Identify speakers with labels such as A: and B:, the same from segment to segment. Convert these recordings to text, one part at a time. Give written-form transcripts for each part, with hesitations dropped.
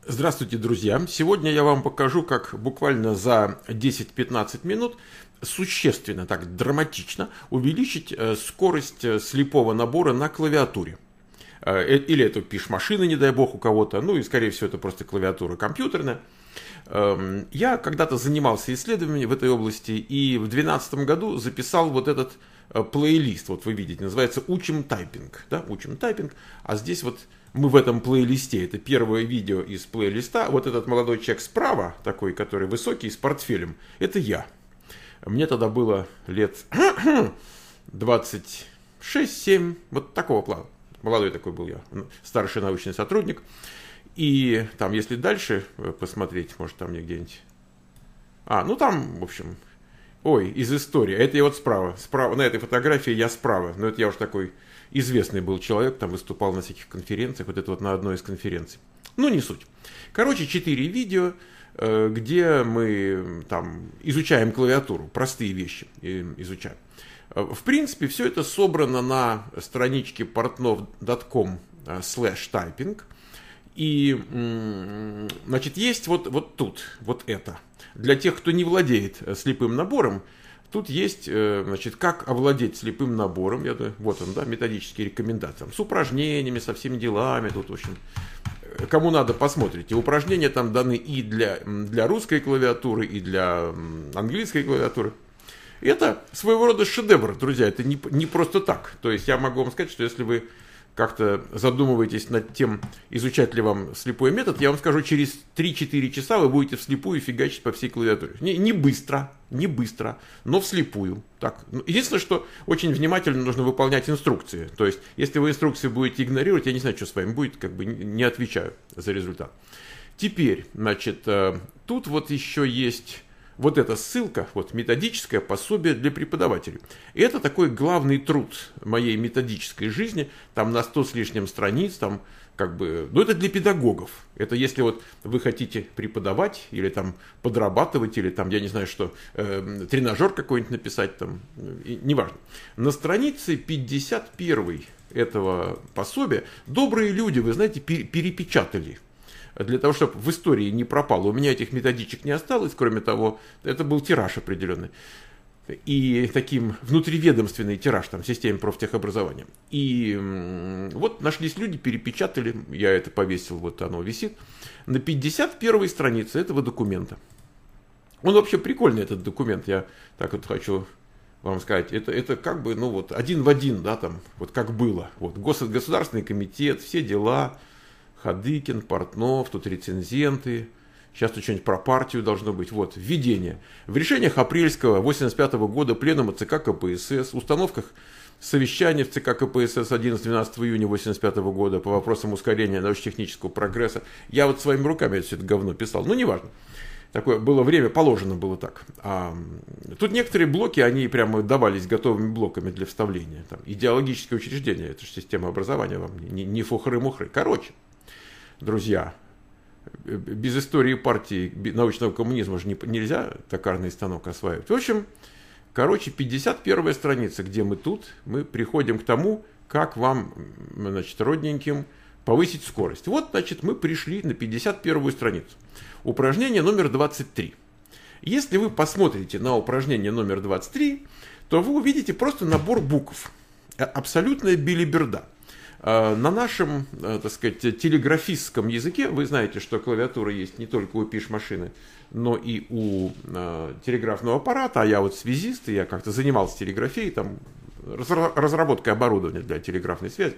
A: Здравствуйте, друзья! Сегодня я вам покажу, как буквально за 10-15 минут существенно, так драматично увеличить скорость слепого набора на клавиатуре. Или это пиш-машина, не дай бог, у кого-то, ну и скорее всего это просто клавиатура компьютерная. Я когда-то занимался исследованиями в этой области и в 2012 году записал вот этот плейлист, вот вы видите, называется «Учим тайпинг». Да? «Учим тайпинг», а здесь вот мы в этом плейлисте, это первое видео из плейлиста, вот этот молодой человек справа, такой, который высокий, с портфелем, это я. Мне тогда было лет 26-7, вот такого плана. Молодой такой был я, старший научный сотрудник. И там, если дальше посмотреть, может там мне где-нибудь... ну там, в общем... Ой, из истории. Это я вот справа. На этой фотографии я справа. Но это я уже такой известный был человек, там выступал на всяких конференциях. Вот это вот на одной из конференций. Ну, не суть. Короче, 4 видео, где мы там изучаем клавиатуру. Простые вещи изучаем. В принципе, все это собрано на страничке portnov.com/typing. И, значит, есть вот тут, вот это. Для тех, кто не владеет слепым набором, тут есть, значит, как овладеть слепым набором. Я думаю, вот он, да, методические рекомендации. С упражнениями, со всеми делами. Тут, в общем, кому надо, посмотрите. Упражнения там даны и для русской клавиатуры, и для английской клавиатуры. Это своего рода шедевр, друзья. Это не просто так. То есть я могу вам сказать, что если вы как-то задумываетесь над тем, изучать ли вам слепой метод, я вам скажу, через 3-4 часа вы будете вслепую фигачить по всей клавиатуре. Не быстро, но вслепую. Так. Единственное, что очень внимательно нужно выполнять инструкции. То есть, если вы инструкции будете игнорировать, я не знаю, что с вами будет, как бы не отвечаю за результат. Теперь, значит, тут вот еще есть... Вот эта ссылка, вот методическое пособие для преподавателей. И это такой главный труд моей методической жизни, там на 100 с лишним страниц, там как бы, ну это для педагогов. Это если вот вы хотите преподавать, или там подрабатывать, или там, я не знаю что, тренажер какой-нибудь написать, там, неважно. На странице 51 этого пособия добрые люди, вы знаете, перепечатали. Для того, чтобы в истории не пропало. У меня этих методичек не осталось, кроме того, это был тираж определенный. И таким внутриведомственный тираж там, в системе профтехобразования. И вот нашлись люди, перепечатали, я это повесил, вот оно висит, на 51 странице этого документа. Он вообще прикольный, этот документ, я так вот хочу вам сказать. Это как бы, ну вот, один в один, да, там, вот как было. Вот, Государственный комитет, все дела... Хадыкин, Портнов, тут рецензенты. Сейчас тут что-нибудь про партию должно быть. Вот, введение. В решениях апрельского 1985 года Пленума ЦК КПСС, установках совещаний в ЦК КПСС 11-12 июня 1985 года по вопросам ускорения научно-технического прогресса. Я вот своими руками все это говно писал. Ну, неважно. Такое было время, положено было так. Тут некоторые блоки, они прямо давались готовыми блоками для вставления. Там, идеологические учреждения, это же система образования вам, не фухры-мухры. Короче. Друзья, без истории партии научного коммунизма же нельзя токарный станок осваивать. В общем, 51 страница, где мы приходим к тому, как вам, значит, родненьким, повысить скорость. Вот, значит, мы пришли на 51 страницу. Упражнение номер 23. Если вы посмотрите на упражнение номер 23, то вы увидите просто набор букв. Абсолютная билиберда. На нашем, так сказать, телеграфистском языке, вы знаете, что клавиатура есть не только у пиш-машины, но и у телеграфного аппарата, а я вот связист, и я как-то занимался телеграфией, там, разработкой оборудования для телеграфной связи.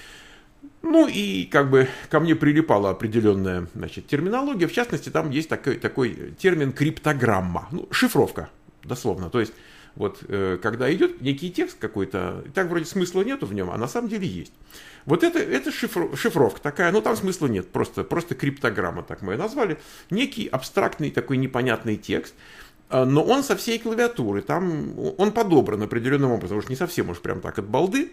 A: Ну и как бы ко мне прилипала определенная, значит, терминология, в частности, там есть такой термин криптограмма, ну, шифровка, дословно, то есть вот, когда идет некий текст какой-то, так вроде смысла нету в нем, а на самом деле есть. Вот это шифровка такая, но там смысла нет, просто криптограмма, так мы ее назвали. Некий абстрактный такой непонятный текст, но он со всей клавиатуры, там он подобран определенным образом, уж не совсем уж прям так от балды.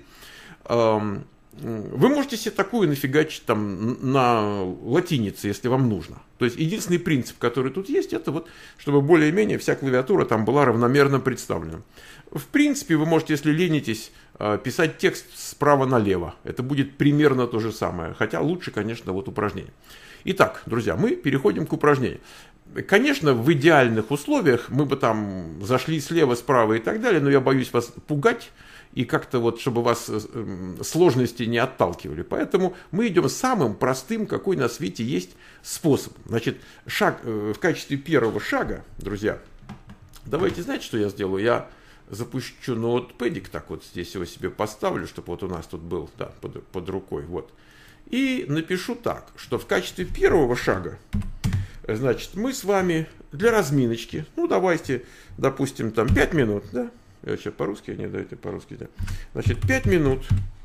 A: Вы можете себе такую нафигачить там на латинице, если вам нужно. То есть единственный принцип, который тут есть, это вот, чтобы более-менее вся клавиатура там была равномерно представлена. В принципе, вы можете, если ленитесь, писать текст справа налево. Это будет примерно то же самое. Хотя лучше, конечно, вот упражнение. Итак, друзья, мы переходим к упражнению. Конечно, в идеальных условиях мы бы там зашли слева, справа и так далее, но я боюсь вас пугать и как-то вот, чтобы вас сложности не отталкивали. Поэтому мы идем самым простым, какой на свете есть способом. Значит, в качестве первого шага, друзья, давайте, знаете, что я сделаю? Я запущу ноутпэдик, так вот здесь его себе поставлю, чтобы вот у нас тут был, да, под рукой, вот. И напишу так, что в качестве первого шага, значит, мы с вами для разминочки, ну, давайте, допустим, там 5 минут, да? Я сейчас по-русски, не давайте по-русски, да. Значит, 5 минут,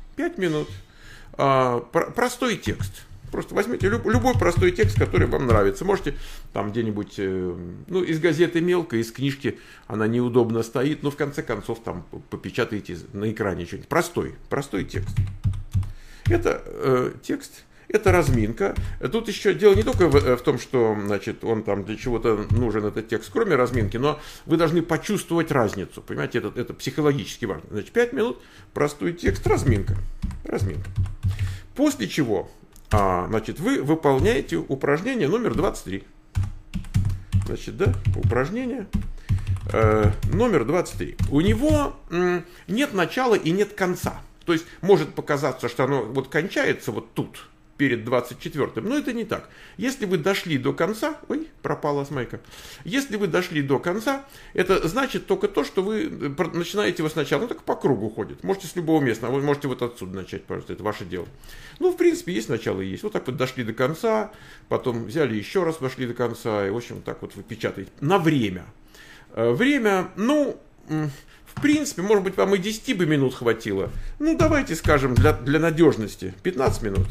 A: простой текст. Просто возьмите любой простой текст, который вам нравится. Можете там где-нибудь, ну, из газеты мелко, из книжки она неудобно стоит, но в конце концов там попечатаете на экране что-нибудь. Простой текст. Это текст, это разминка. Тут еще дело не только в том, что, значит, он там для чего-то нужен, этот текст, кроме разминки, но вы должны почувствовать разницу. Понимаете, это психологически важно. Значит, 5 минут, простой текст, разминка. После чего, значит, вы выполняете упражнение номер 23. Значит, да, упражнение номер 23. У него нет начала и нет конца. То есть может показаться, что оно вот кончается вот тут, перед 24-м, но это не так. Если вы дошли до конца, ой, пропала смайка. Если вы дошли до конца, это значит только то, что вы начинаете его сначала, ну так по кругу ходит. Можете с любого места, вы можете вот отсюда начать, пожалуйста, это ваше дело. Ну, в принципе, есть начало и есть. Вот так вот дошли до конца, потом взяли еще раз, вошли до конца, и, в общем, так вот вы печатаете. На время. Время, ну, в принципе, может быть, вам и 10 бы минут хватило. Ну, давайте скажем, для надежности, 15 минут.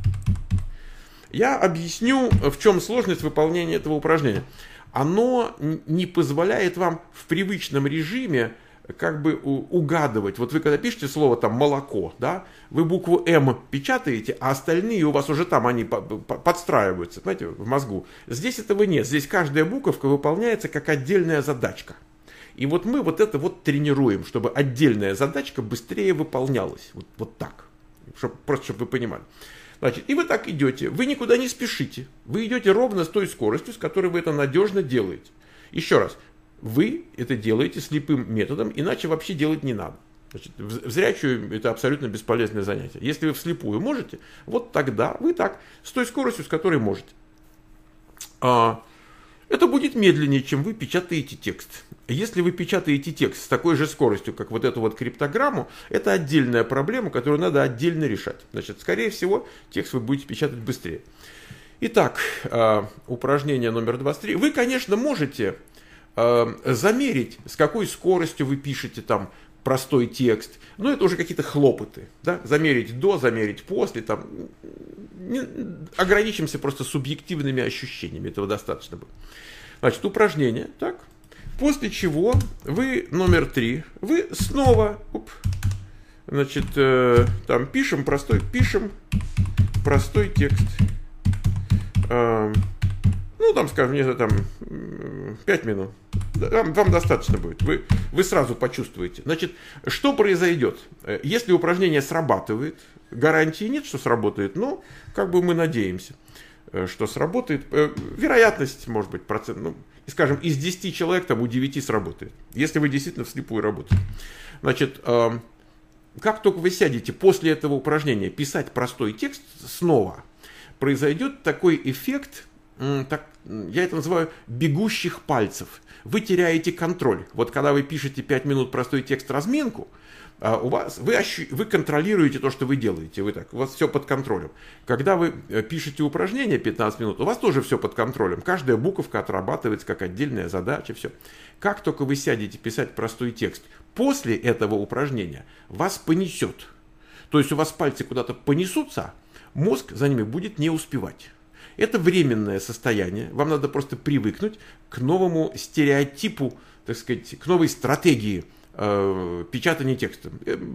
A: Я объясню, в чем сложность выполнения этого упражнения. Оно не позволяет вам в привычном режиме как бы угадывать. Вот вы когда пишете слово там молоко, да, вы букву М печатаете, а остальные у вас уже там, они подстраиваются, понимаете, в мозгу. Здесь этого нет. Здесь каждая буковка выполняется как отдельная задачка. И вот мы вот это вот тренируем, чтобы отдельная задачка быстрее выполнялась. Вот так. Просто чтобы вы понимали. Значит, и вы так идете, вы никуда не спешите, вы идете ровно с той скоростью, с которой вы это надежно делаете. Еще раз, вы это делаете слепым методом, иначе вообще делать не надо. Значит, в зрячую это абсолютно бесполезное занятие. Если вы вслепую можете, вот тогда вы так, с той скоростью, с которой можете. Это будет медленнее, чем вы печатаете текст. Если вы печатаете текст с такой же скоростью, как вот эту вот криптограмму, это отдельная проблема, которую надо отдельно решать. Значит, скорее всего, текст вы будете печатать быстрее. Итак, упражнение номер 23. Вы, конечно, можете замерить, с какой скоростью вы пишете там простой текст, но это уже какие-то хлопоты. Да? Замерить до, замерить после. Там. Ограничимся просто субъективными ощущениями, этого достаточно было. Значит, упражнение, так. После чего вы, номер 3, вы снова, значит, там пишем простой текст. Ну, там, скажем, не знаю, там 5 минут. Вам достаточно будет. Вы сразу почувствуете. Значит, что произойдет? Если упражнение срабатывает, гарантии нет, что сработает, но как бы мы надеемся, что сработает. Вероятность, может быть, процент, ну, скажем, из 10 человек там у 9 сработает. Если вы действительно вслепую работаете. Значит, как только вы сядете после этого упражнения писать простой текст снова, произойдет такой эффект, я это называю бегущих пальцев. Вы теряете контроль. Вот когда вы пишете 5 минут простой текст разминку, вы контролируете то, что вы делаете. У вас все под контролем. Когда вы пишете упражнение 15 минут, у вас тоже все под контролем. Каждая буковка отрабатывается как отдельная задача. Все. Как только вы сядете писать простой текст, после этого упражнения вас понесет. То есть у вас пальцы куда-то понесутся, мозг за ними будет не успевать. Это временное состояние. Вам надо просто привыкнуть к новому стереотипу, так сказать, к новой стратегии печатания текста.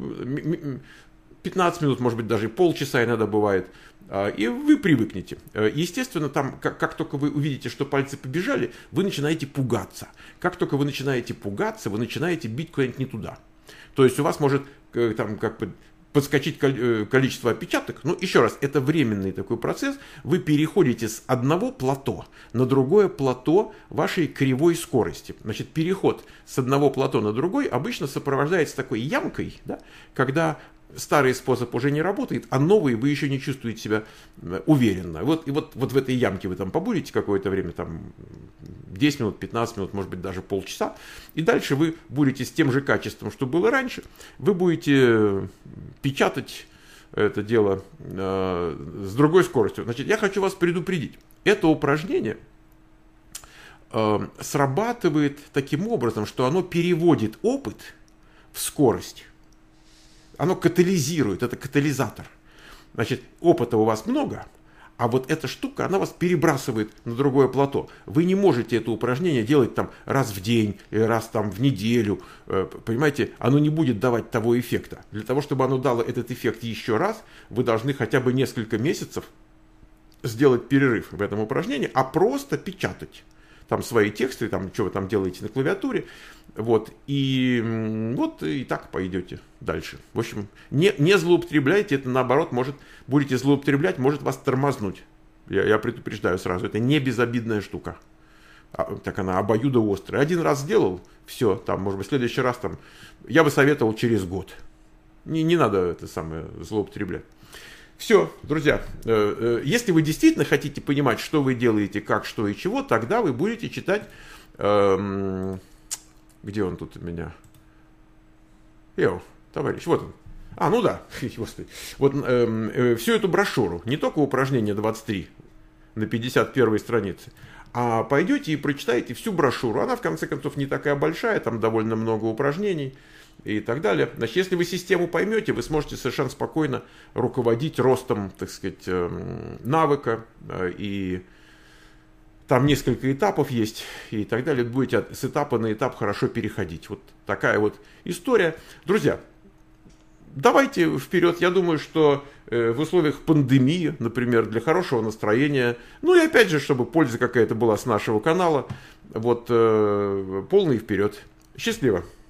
A: 15 минут, может быть, даже полчаса иногда бывает. И вы привыкнете. Естественно, там, как только вы увидите, что пальцы побежали, вы начинаете пугаться. Как только вы начинаете пугаться, вы начинаете бить куда-нибудь не туда. То есть у вас может там как бы подскочить количество опечаток. Ну, еще раз, это временный такой процесс. Вы переходите с одного плато на другое плато вашей кривой скорости. Значит, переход с одного плато на другой обычно сопровождается такой ямкой, да, когда старый способ уже не работает, а новый вы еще не чувствуете себя уверенно. Вот в этой ямке вы там побудете какое-то время, там 10 минут, 15 минут, может быть даже полчаса, и дальше вы будете с тем же качеством, что было раньше, вы будете печатать это дело с другой скоростью. Значит, я хочу вас предупредить, это упражнение срабатывает таким образом, что оно переводит опыт в скорость. Оно катализирует, это катализатор. Значит, опыта у вас много, а вот эта штука, она вас перебрасывает на другое плато. Вы не можете это упражнение делать там раз в день, раз там в неделю. Понимаете, оно не будет давать того эффекта. Для того, чтобы оно дало этот эффект еще раз, вы должны хотя бы несколько месяцев сделать перерыв в этом упражнении, а просто печатать там свои тексты, там, что вы там делаете на клавиатуре, вот и так пойдете дальше. В общем, не злоупотребляйте, это наоборот будете злоупотреблять, может вас тормознуть. Я предупреждаю сразу, это не безобидная штука. Так она обоюдоострая. Один раз сделал, все, там, может быть, в следующий раз там, я бы советовал через год. Не надо это самое злоупотреблять. Все, друзья, если вы действительно хотите понимать, что вы делаете, как, что и чего, тогда вы будете читать, где он тут у меня? Товарищ, вот он. Ну да, господи. Вот всю эту брошюру, не только упражнение 23 на 51 странице, а пойдете и прочитаете всю брошюру. Она, в конце концов, не такая большая, там довольно много упражнений и так далее. Значит, если вы систему поймете, вы сможете совершенно спокойно руководить ростом, так сказать, навыка, и там несколько этапов есть и так далее. Будете с этапа на этап хорошо переходить. Вот такая вот история. Друзья, давайте вперед. Я думаю, что в условиях пандемии, например, для хорошего настроения, ну и опять же, чтобы польза какая-то была с нашего канала, вот полный вперед. Счастливо!